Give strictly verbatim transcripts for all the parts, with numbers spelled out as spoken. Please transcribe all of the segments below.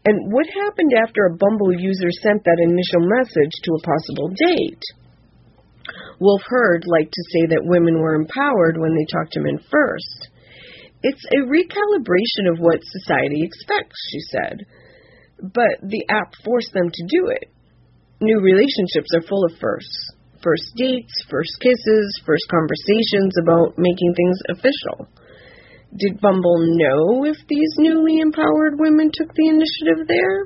And what happened after a Bumble user sent that initial message to a possible date? Wolf Herd liked to say that women were empowered when they talked to men first. It's a recalibration of what society expects, she said. But the app forced them to do it. New relationships are full of firsts. First dates, first kisses, first conversations about making things official. Did Bumble know if these newly empowered women took the initiative there?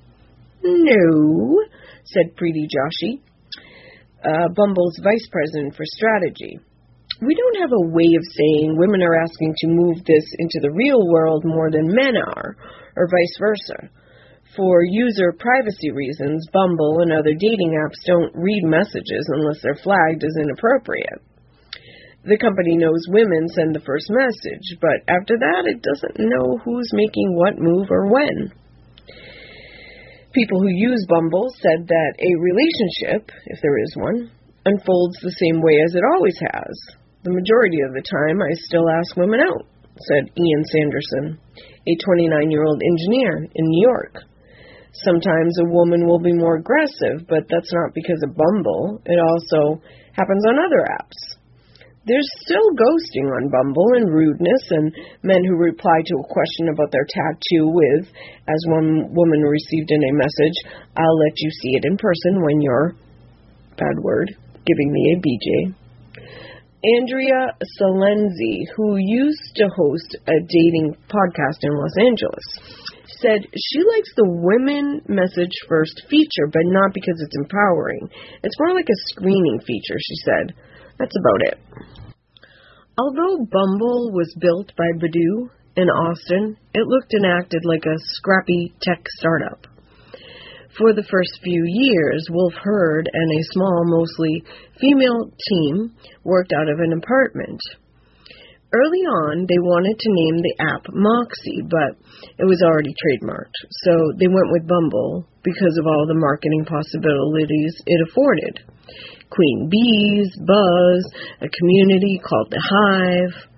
No, said Preeti Joshi, uh, Bumble's vice president for strategy. We don't have a way of saying women are asking to move this into the real world more than men are, or vice versa. For user privacy reasons, Bumble and other dating apps don't read messages unless they're flagged as inappropriate. The company knows women send the first message, but after that, it doesn't know who's making what move or when. People who use Bumble said that a relationship, if there is one, unfolds the same way as it always has. The majority of the time, I still ask women out, said Ian Sanderson, a twenty-nine-year-old engineer in New York. Sometimes a woman will be more aggressive, but that's not because of Bumble. It also happens on other apps. There's still ghosting on Bumble and rudeness and men who reply to a question about their tattoo with, as one woman received in a message, I'll let you see it in person when you're, bad word, giving me a B J. Andrea Salenzi, who used to host a dating podcast in Los Angeles, said she likes the women message first feature, but not because it's empowering. It's more like a screening feature, she said. That's about it. Although Bumble was built by Badoo in Austin, it looked and acted like a scrappy tech startup. For the first few years, Wolf Herd and a small, mostly female team worked out of an apartment. Early on, they wanted to name the app Moxie, but it was already trademarked, so they went with Bumble because of all the marketing possibilities it afforded. Queen bees, buzz, a community called The Hive.